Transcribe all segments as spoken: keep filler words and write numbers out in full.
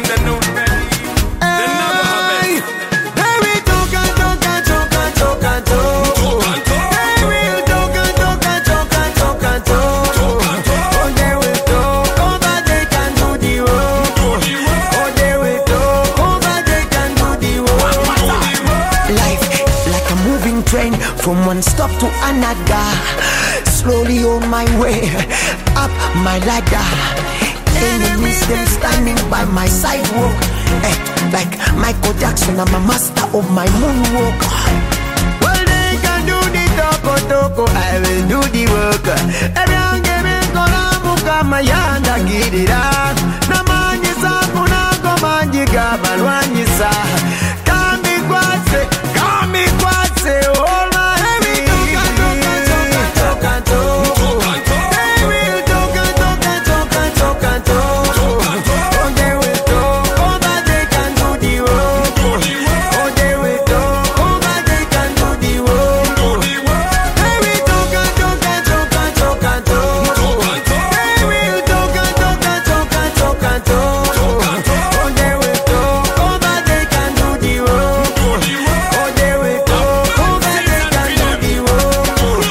them they know me. They never have it. Hey, we talk and talk and talk and talk and talk. Talk and talk. Hey, we'll talk and talk and talk and talk and talk. Talk and talk. Oh, they will talk over, they can do the work. Do the work. Oh, they will talk over, they can do the work. Do the work. Life like a moving train from one stop to another. Slowly on my way up my ladder. Enemies them standing by my sidewalk. Eh, like Michael Jackson, I'm a master of my moonwalk. Well, they can do the toko toko, I will do the work. Everyone give me kolamuka mayanda gidira. Namanyi sa kuna komanyi gabalwanyi sa. Kami kwase, kami kwase, all my heavy. Talk and talk and talk and talk. They will talk and talk and talk and talk and talk. Oh, they will talk over, they can do the work. Oh, they will talk over, they can do the work. They will talk and talk and talk and talk and talk. They will talk and talk and talk and talk and talk. Oh, they will talk over, they can do the work. Oh, they will talk over, they can do the work.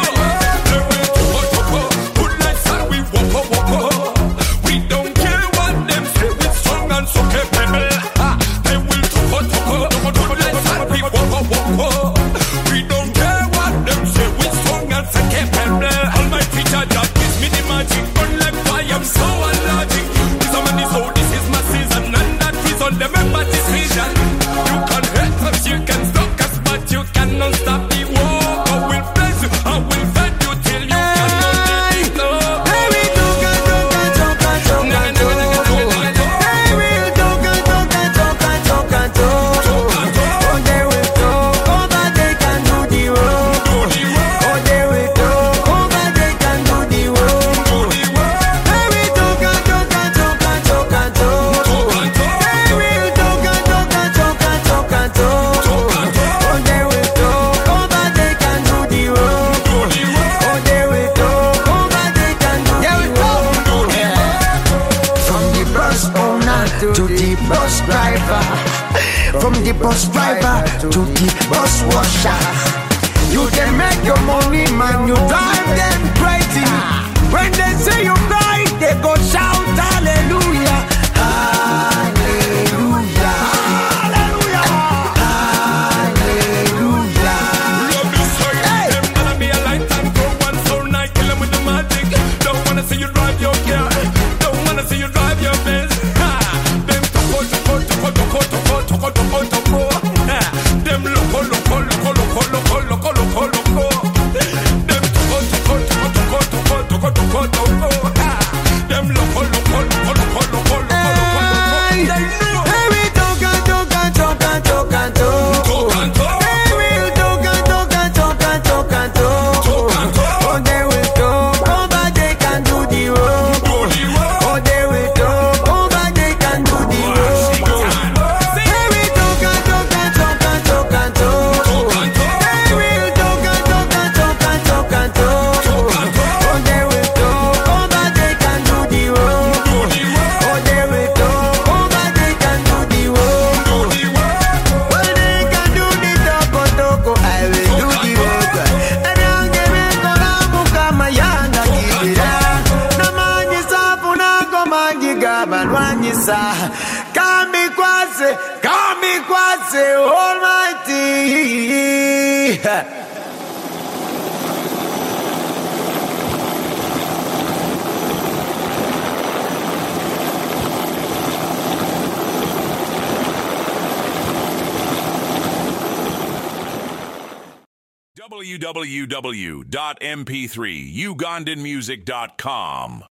Good life and we walk, walk, walk. We don't care what them say. We strong and so capable. Ah, they will talk, talk, talk. Good life and we walk, walk, walk. We don't care what them say. We strong and so capable. Almighty Jah gives me the magic. Unlike fire, I'm so allergic. This a man is how this is my season, and that reason them make my decision. You can hate us, you can stop us, but you cannot stop the war. I will bless you, I will fed you till you cannot let it go. Hey, we talk and talk and talk and talk and talk. Hey, we'll talk and talk and talk and talk and talk. Oh, they will talk over, they can do the work. Oh, they will talk over, they can do the work. Hey, we talk and talk and talk and talk and talk. Hey, we'll talk and talk and talk and talk and talk. Oh, they will talk over, they can do the work. Oh, they will talk over, they can do the work. From the bus owner to the bus driver, from the bus driver to the bus washer. You can make your money, man, you drive them crazy. When they say you cry, they go shout hallelujah. Hallelujah. Hallelujah. Hallelujah. Love this way, them gonna be a lifetime grow one so night, kill 'em with the magic. Don't wanna see you drive your car, don't wanna see you drive your Benz. Ha! Them toko toko toko toko toko toko toko toko. Ha! Them loco loco loco loco loco loco loco loco. Them toko toko toko toko toko toko toko toko. Ha! Them loco loco loco loco loco loco loco loco. They know. Hey, we talk and talk and talk and talk and talk. Talk and talk. Hey, we'll talk and talk and talk and talk and talk. Talk and talk. Oh, they will talk over, they can do the work. Do the work. Oh, they will talk over, they can do the work. Hey, we talk and talk and talk and talk and talk. Talk and talk. Hey, we'll talk and talk and talk and talk and talk. Talk and talk. Oh, they will talk over, they can do the work. Do the work. Oh, they will talk over, they can do the work. Do the work. Well, they can do the toko toko, I will do the work. Everyone give me kolamuka mayanda gidira. Namanyi sa puna komanyi gabalwanyi sa. Kami kwase, kami kwase, almighty. w w w dot m p three ugandan music dot com